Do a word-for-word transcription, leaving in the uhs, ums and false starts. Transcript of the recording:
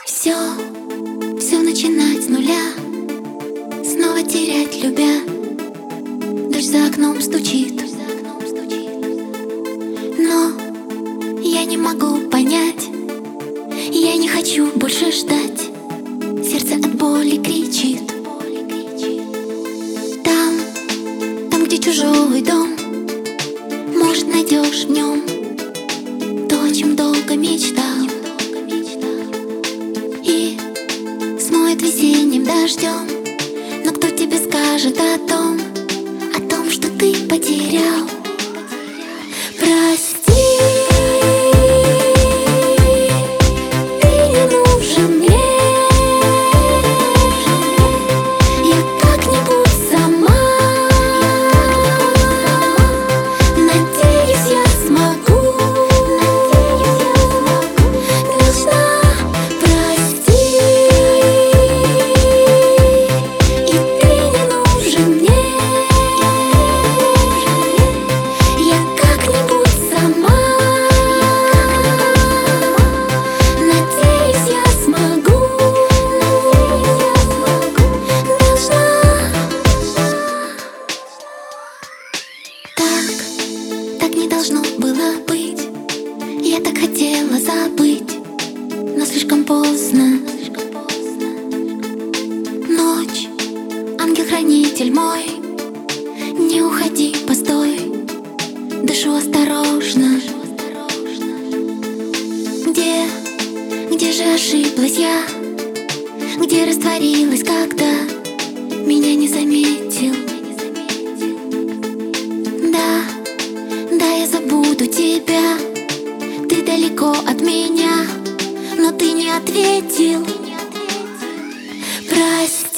Все, все начинать с нуля, снова терять любя. Дождь за окном стучит, но я не могу понять, я не хочу больше ждать. Сердце от боли кричит. Там, там, где чужой дом, может, найдешь в нем то, о чем долго мечтал, и смоет весенним дождем. Но кто тебе скажет о том, о том, что ты потерял? Прости. Так не должно было быть. Я так хотела забыть, но слишком поздно. Ночь, ангел-хранитель мой, не уходи, постой. Дышу осторожно. Где, где же ошиблась я? Где растворилась, когда меня не заметил? Да, я забуду тебя, ты далеко от меня, но ты не ответил. Прости.